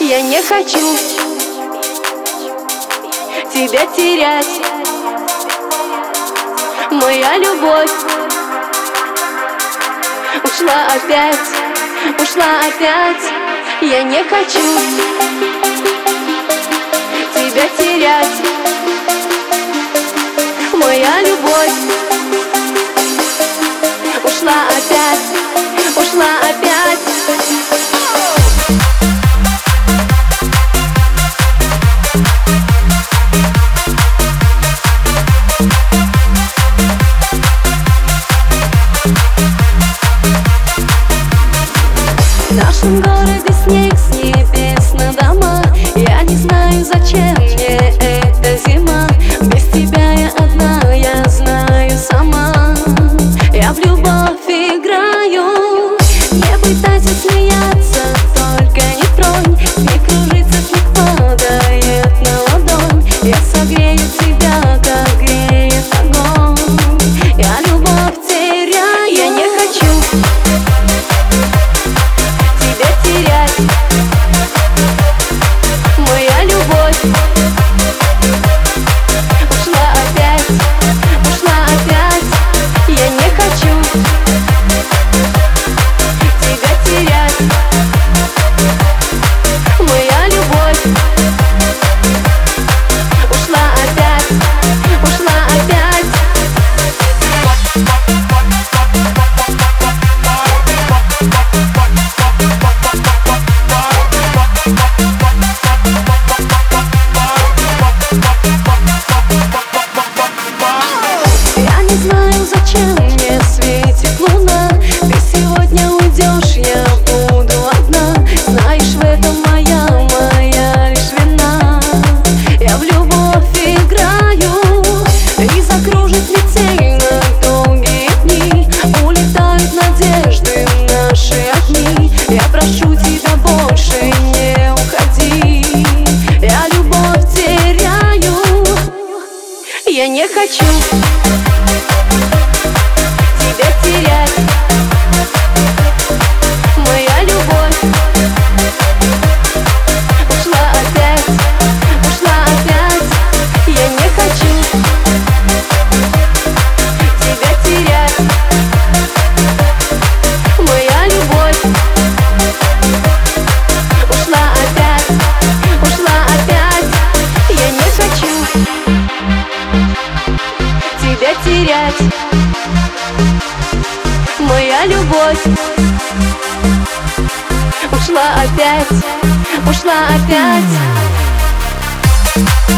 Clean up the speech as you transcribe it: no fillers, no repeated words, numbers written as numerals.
Я не хочу тебя терять. Моя любовь ушла опять, ушла опять. Я не хочу тебя терять. Моя любовь ушла опять, ушла опять. В нашем городе снег с небес на дома. Я не знаю, зачем мне эта зима. Без тебя я одна, я знаю сама. Я в любовь играю. Не пытайся смеяться, только не тронь. Снег кружится, снег падает на ладонь. Я согрею тебя, как греет огонь. Я любовь теряю. Я не хочу тебя терять. Моя любовь ушла опять, ушла опять. Я не хочу тебя терять. Моя любовь ушла опять, ушла опять. Я не знаю, зачем мне светит луна. Ты сегодня уйдешь, я буду одна. Знаешь, в этом моя лишь вина. Я в любовь играю. И закружит метель на долгие дни. Улетают надежды наши огни. Я прошу тебя, больше не уходи. Я любовь теряю. Я не хочу тебя терять. Моя любовь ушла опять, ушла опять. Я не хочу тебя терять. Моя любовь ушла опять, ушла опять. Я не хочу тебя терять. Моя любовь ушла опять, ушла опять.